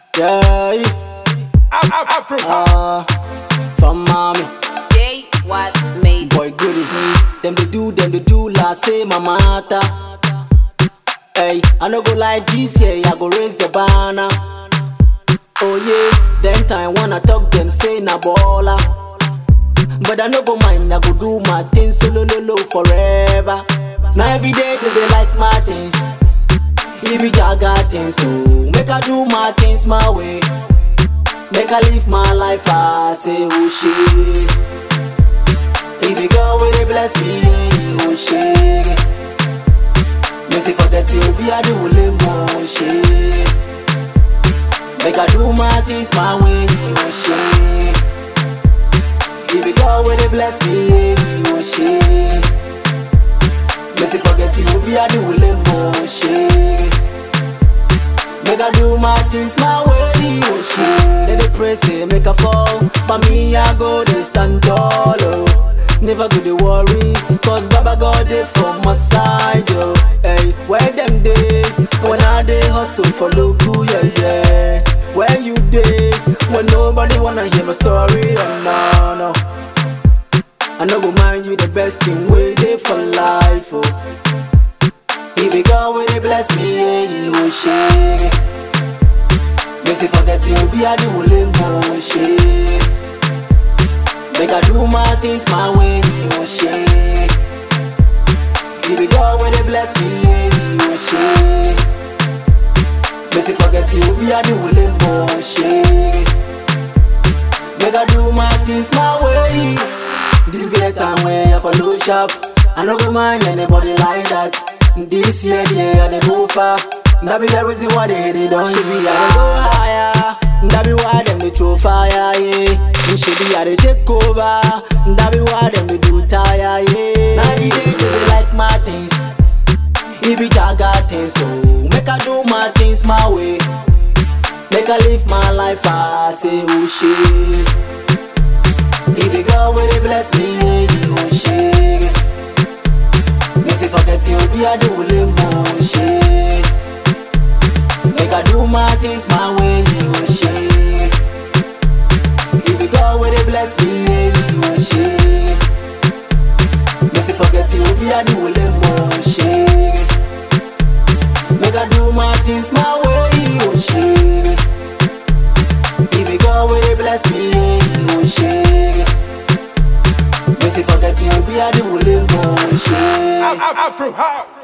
Yeah, from mommy. They what made Boy, good to see them. They do, la say my matter. Hey, I no go like this, yeah, I go raise the banner. Oh yeah, then time when I talk them say na baller. But I no go mind, I go do my things solo forever. Now every day they like my things. It be jaga things, so make I do my things my way. Make I live my life, I say oh shit. If the girl will they bless me, oh shit. Me say forget you, be I do more shit. Make I do my things my way, oh shit. If the girl will they bless me, oh shit. Me say forget you, be I do more shit. Make I do my things my way, oh shit. Let the pray say make a fall, but me I go they stand tall, oh. Never go to worry, cause Baba God dey from my side, yo. Hey, where them day? When I dey hustle for local, yeah. Where you dey? When nobody wanna hear my story, oh no. I no go mind you the best thing way dey for life, oh. If the God will they bless me, yeah, oh shit. Me say forget you, be I do more shit. Make I do my things my way, oh shit. If the God will they bless me, oh shit. Me say forget you, be I do more shit. Make I do my things my way. This be the time where I follow sharp. I no go mind anybody like that. This year, yeah, they go far. That be the reason why they don't. She be I go higher. That be why them they throw fire, yeah. She be I they take over. That be why them they do tire, yeah. Now they like my things. It be jaga things, so make I do my things my way. Make I live my life, I say oh shit. If the girl will they bless me, yeah, oh shit. Me say forget you, be I do more shit. Make I do my things my way, oh shit. If the God will they bless me, oh shit. Me say forget you, be I do more shit. Make I do my things my way, oh shit. If the God will they bless me, oh shit. Me say forget you, be I do more shit. Afro House.